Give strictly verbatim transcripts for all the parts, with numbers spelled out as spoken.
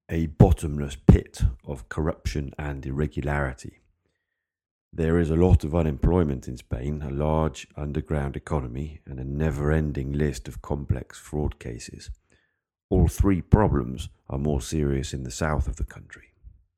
a bottomless pit of corruption and irregularity. There is a lot of unemployment in Spain, a large underground economy, and a never-ending list of complex fraud cases. All three problems are more serious in the south of the country.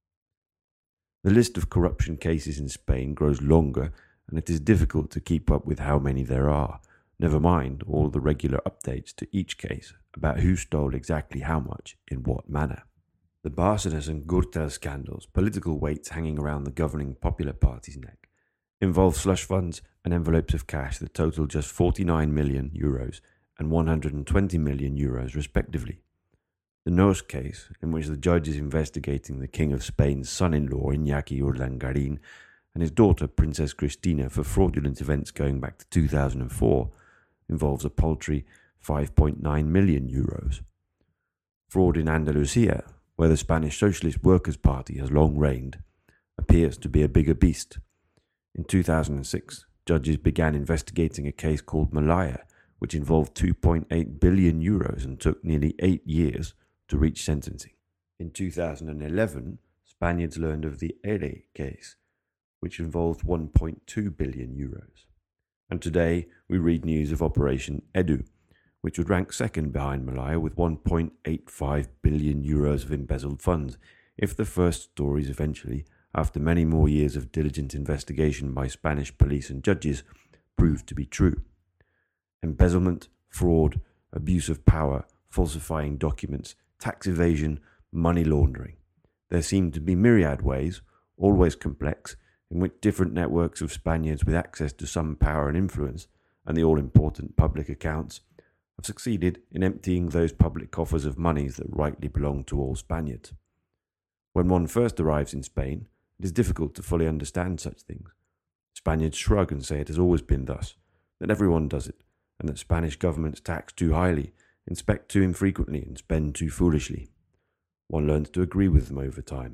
The list of corruption cases in Spain grows longer, and it is difficult to keep up with how many there are, never mind all the regular updates to each case about who stole exactly how much in what manner. The Bárcenas and Gürtel scandals, political weights hanging around the governing Popular Party's neck, involve slush funds and envelopes of cash that total just forty-nine million euros and one hundred twenty million euros respectively. The Nos case, in which the judge is investigating the King of Spain's son-in-law Iñaki Urdangarin and his daughter Princess Cristina for fraudulent events going back to two thousand four, involves a paltry five point nine million euros. Fraud in Andalusia, where the Spanish Socialist Workers' Party has long reigned, appears to be a bigger beast. In two thousand six, judges began investigating a case called Malaya, which involved two point eight billion euros and took nearly eight years to reach sentencing. In two thousand eleven, Spaniards learned of the ERE case, which involved one point two billion euros. And today we read news of Operation Edu, which would rank second behind Malaya with one point eight five billion euros of embezzled funds, if the first stories eventually, after many more years of diligent investigation by Spanish police and judges, proved to be true. Embezzlement, fraud, abuse of power, falsifying documents, tax evasion, money laundering. There seem to be myriad ways, always complex, in which different networks of Spaniards with access to some power and influence, and the all-important public accounts, have succeeded in emptying those public coffers of monies that rightly belong to all Spaniards. When one first arrives in Spain, it is difficult to fully understand such things. Spaniards shrug and say it has always been thus, that everyone does it, and that Spanish governments tax too highly, inspect too infrequently, and spend too foolishly. One learns to agree with them over time.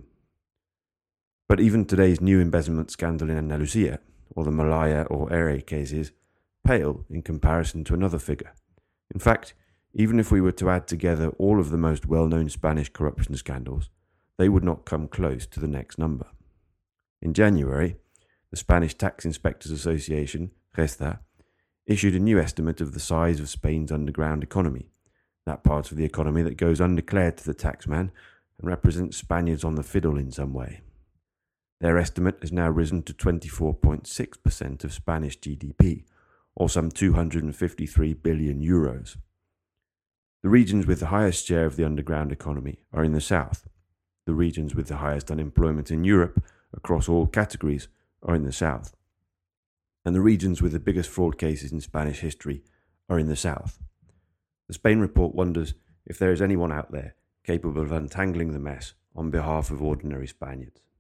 But even today's new embezzlement scandal in Andalusia, or the Malaya or ERE cases, pale in comparison to another figure. In fact, even if we were to add together all of the most well-known Spanish corruption scandals, they would not come close to the next number. In January, the Spanish Tax Inspectors Association, Gesta, issued a new estimate of the size of Spain's underground economy, that part of the economy that goes undeclared to the taxman and represents Spaniards on the fiddle in some way. Their estimate has now risen to twenty-four point six percent of Spanish G D P, or some two hundred fifty-three billion euros. The regions with the highest share of the underground economy are in the south. The regions with the highest unemployment in Europe, across all categories, are in the south. And the regions with the biggest fraud cases in Spanish history are in the south. The Spain report wonders if there is anyone out there capable of untangling the mess on behalf of ordinary Spaniards.